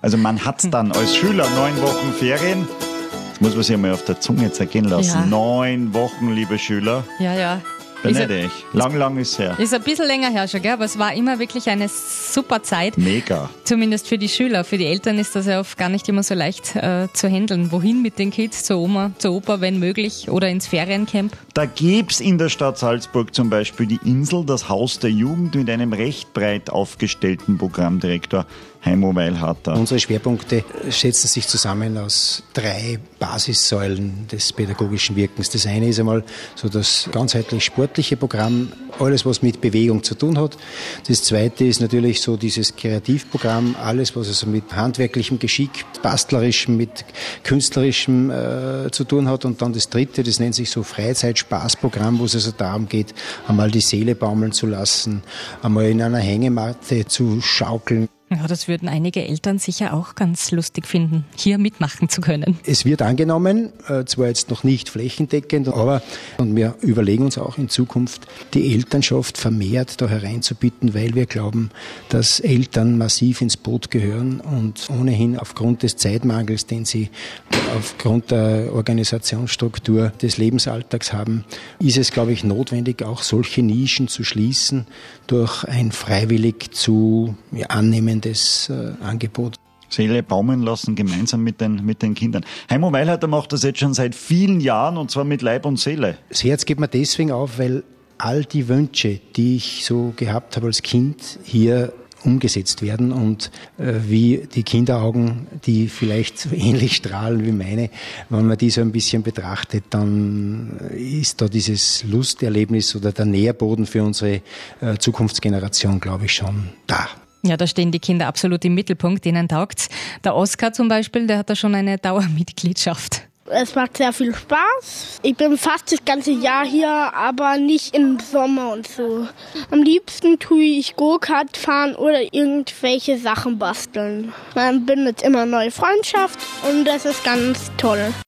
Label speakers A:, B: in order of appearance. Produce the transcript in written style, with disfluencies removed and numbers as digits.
A: Also man hat dann als Schüler 9 Wochen Ferien. Das muss man sich einmal auf der Zunge zergehen lassen.
B: Ja.
A: 9 Wochen, liebe Schüler.
B: Ja.
A: Benedikt, lang ist her.
B: Ist ein bisschen länger her schon, gell? Aber es war immer wirklich eine super Zeit.
A: Mega.
B: Zumindest für die Schüler. Für die Eltern ist das ja oft gar nicht immer so leicht zu handeln. Wohin mit den Kids? Zur Oma, zur Opa, wenn möglich, oder ins Feriencamp?
A: Da gibt's in der Stadt Salzburg zum Beispiel die Insel, das Haus der Jugend, mit einem recht breit aufgestellten Programmdirektor, Heimo Weilharter.
C: Unsere Schwerpunkte setzen sich zusammen aus 3 Basissäulen des pädagogischen Wirkens. Das eine ist einmal so das ganzheitlich sportliche Programm, alles was mit Bewegung zu tun hat. Das zweite ist natürlich so dieses Kreativprogramm, alles was also mit handwerklichem Geschick, bastlerischem, mit künstlerischem zu tun hat. Und dann das dritte, das nennt sich so Freizeit-Spaßprogramm, wo es also darum geht, einmal die Seele baumeln zu lassen, einmal in einer Hängematte zu schaukeln.
B: Ja, das würden einige Eltern sicher auch ganz lustig finden, hier mitmachen zu können.
C: Es wird angenommen, zwar jetzt noch nicht flächendeckend, aber und wir überlegen uns auch in Zukunft, die Elternschaft vermehrt da hereinzubitten, weil wir glauben, dass Eltern massiv ins Boot gehören und ohnehin aufgrund des Zeitmangels, den sie aufgrund der Organisationsstruktur des Lebensalltags haben, ist es, glaube ich, notwendig, auch solche Nischen zu schließen durch ein freiwillig zu annehmendes Angebot.
A: Seele baumeln lassen, gemeinsam mit den Kindern. Heimo Weilharter macht das jetzt schon seit vielen Jahren und zwar mit Leib und Seele.
C: Das Herz geht mir deswegen auf, weil all die Wünsche, die ich so gehabt habe als Kind, hier umgesetzt werden und wie die Kinderaugen, die vielleicht so ähnlich strahlen wie meine, wenn man die so ein bisschen betrachtet, dann ist da dieses Lusterlebnis oder der Nährboden für unsere Zukunftsgeneration, glaube ich, schon da.
B: Ja, da stehen die Kinder absolut im Mittelpunkt, denen taugt's. Der Oskar zum Beispiel, der hat da schon eine Dauermitgliedschaft.
D: Es macht sehr viel Spaß. Ich bin fast das ganze Jahr hier, aber nicht im Sommer und so. Am liebsten tue ich Go-Kart fahren oder irgendwelche Sachen basteln. Man bindet immer neue Freundschaft und das ist ganz toll.